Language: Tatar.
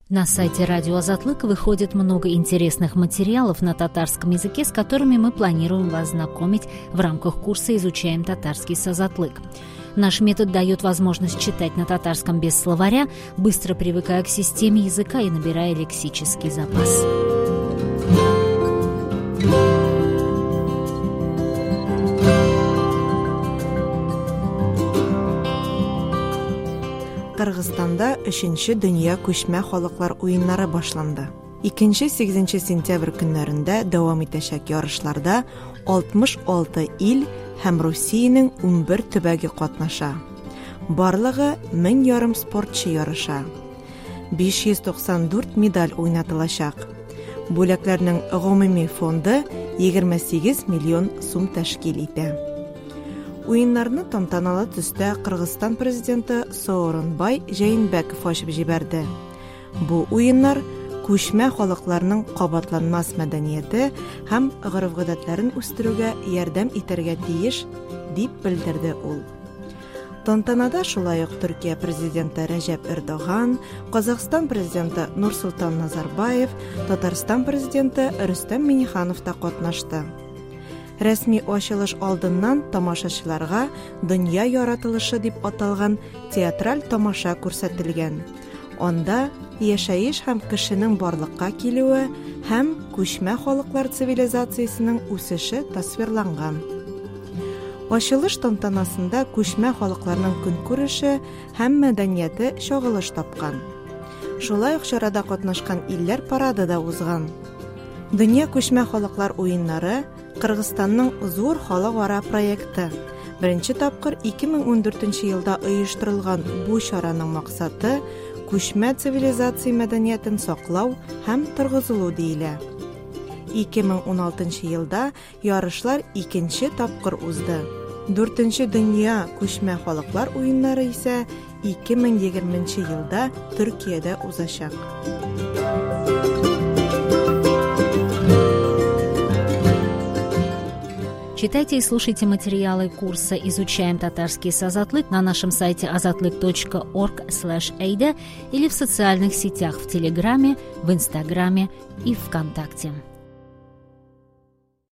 На сайте Радио Азатлык выходит много интересных материалов на татарском языке, с которыми мы планируем вас знакомить в рамках курса «Изучаем татарский с Азатлык». Наш метод дает возможность читать на татарском без словаря, быстро привыкая к системе языка и набирая лексический запас. Кыргызстанда 3-нче дөнья күчмә халыклар уеннары башланды. 2-8 сентябрь көннәрендә дәвам итәчәк ярышларда 66 ил һәм Русиянең 11 төбәге катнаша. Барлыгы 1000 спортчы ярыша. 594 медаль уйнатылачак. Бүләкләрнең гомуми фонды 28 миллион сум тәшкил итә. Уеннарны тантаналы төстә Кыргызстан президенты Сооронбай Жээнбеков ачып җибәрде. Бу уеннар күчмә халыкларның кабатланмас мәдәнияте һәм гырыф-гадәтләрен үстерүгә ярдәм итәргә тиеш, дип белдерде ул. Тантанада шулай ук Төркия президенты Рәҗәп Эрдоган, Казакстан президенты Нурсултан Назарбаев, Татарстан президенты Рөстәм Миңнеханов та катнашты. Рәсми ачылыш алдыннан тамашачыларга дөнья яратылышы дип аталган театраль тамаша күрсәтелгән. Анда яшәеш һәм кешенең барлыкка килүе һәм күчмә халыклар цивилизациясенең үсеше тасвирланган. Ачылыш тантанасында күчмә халыкларның көнкүреше һәм мәдәнияте чагылыш тапкан. Шулай ук чарада катнашкан илләр парады да узган. Дөнья күчмә халыклар уеннары Кыргызстанның зур халыкара проекты. Беренче тапкыр 2014 елда оештырылган бу чараның максаты күчмә цивилизация мәдәниятен саклау һәм торгызылу диелә. 2016 елда ярышлар 2нче тапкыр узды. 4нче дөнья күчмә халыклар уеннары исә 2020 елда Төркиядә узачак. Читайте и слушайте материалы курса «Изучаем татарский с Азатлык» на нашем сайте azatlyk.org/ada или в социальных сетях в Телеграме, в Инстаграме и ВКонтакте.